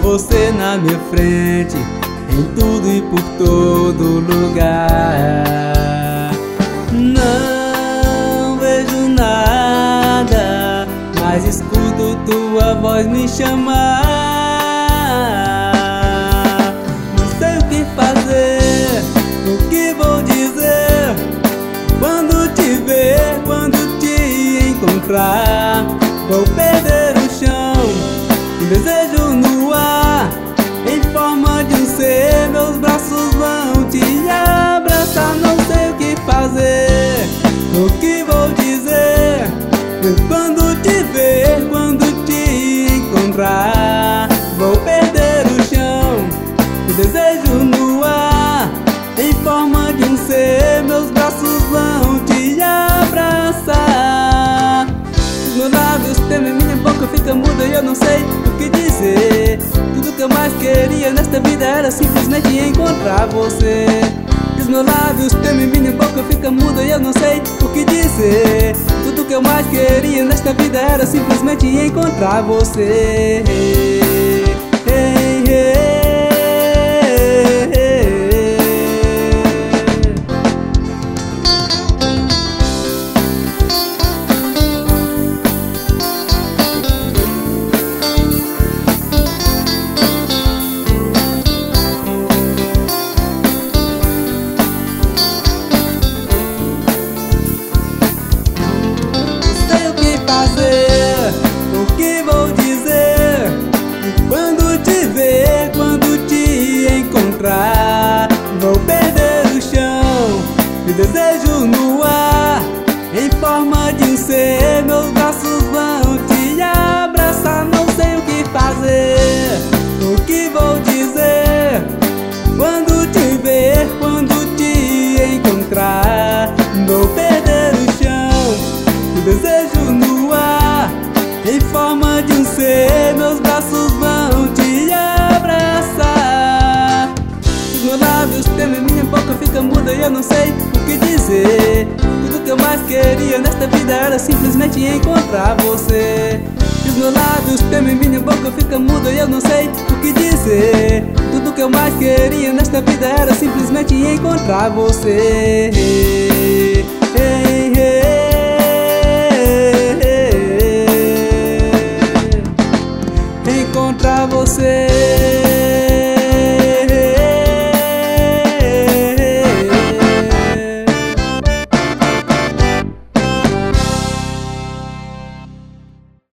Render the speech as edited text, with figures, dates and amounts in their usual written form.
você na minha frente, em tudo e por todo lugar. Não vejo nada, mas escuto tua voz me chamar. Não sei o que fazer, o que vou dizer quando te ver, quando te encontrar. Vou perder o chão, um desejo no ar, em forma de um ser. Meus braços vão te abraçar. Não sei o que fazer, o que vou dizer quando te ver, quando te encontrar. Vou perder o chão, um desejo no ar, em forma de um ser. Meus braços vão te abraçar. Os meus lábios temem, minha boca fica muda e eu não sei o que dizer. Tudo que eu mais queria nesta vida era simplesmente encontrar você. Os meus lábios temem, minha boca fica muda e eu não sei o que dizer. Tudo que eu mais queria nesta vida era simplesmente encontrar você. O que vou dizer quando te ver, quando te encontrar? Vou perder o chão, e desejo no ar, em forma de um ser. Meus braços vão te abraçar. Não sei o que fazer, o que vou dizer quando te ver, quando te encontrar. Vou perder o chão, e desejo no ar, em forma de um ser. Meus braços vão te abraçar. Os meus lábios temem, minha boca fica muda e eu não sei o que dizer. Tudo que eu mais queria nesta vida era simplesmente encontrar você. Os meus lábios temem, minha boca fica muda e eu não sei o que dizer. Tudo que eu mais queria nesta vida era simplesmente encontrar você.